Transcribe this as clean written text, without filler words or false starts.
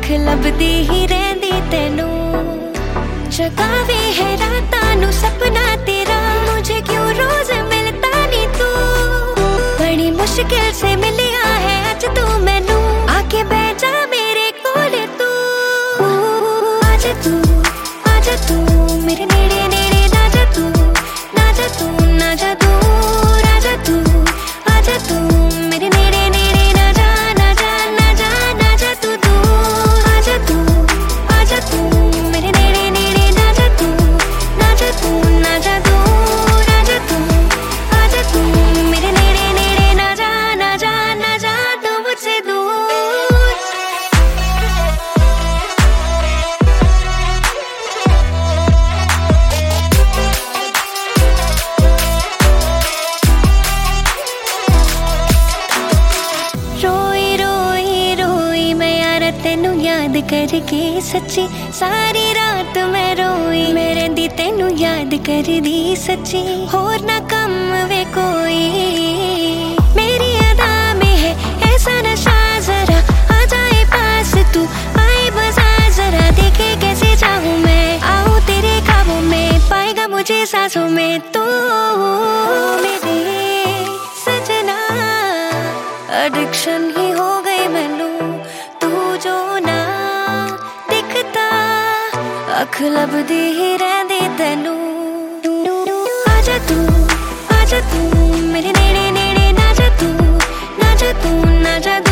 अख लभदी ही रहंदी तैनू, जगावे है रातां नू सपना तेरा, मुझे क्यों रोज मिलता नी तू। बड़ी मुश्किल से मिलिया है अज तू मैनू, आके बैठ जा मेरे कोल तू। आजा तू मेरे नेड़े नेड़े ना जा तू, ना जा तू, ना जा दूर। आजा तू मेरे नेड़े नेड़े ना जा, ना जा, ना जा, ना जा तू दूर। आजा तू मेरे नेड़े नेड़े ना जा तू, ना जा तू, ना जा दूर। आजा तू मेरे नेड़े नेड़े ना जा, ना जा, ना जा तू मुझसे दूर। तेनू याद करके सच्ची सारी रात मैं रोई, मेरे दी तेनू याद कर दी सच्ची, होर ना कम वे कोई। मेरी अदा में है ऐसा नशा, जरा आ जाए पास तू, आए बजा जरा, देखे कैसे चाहूं मैं, आऊं तेरे ख्वाबों में, पाएगा मुझे सांसों में तू। मेरे सजना एडिक्शन ही हो गई मैनू, जो ना दिखता अख लभदी ही रहंदी तैनू। आजा तू मेरे नेड़े नेड़े ना जा तू, ना जा तू, ना जा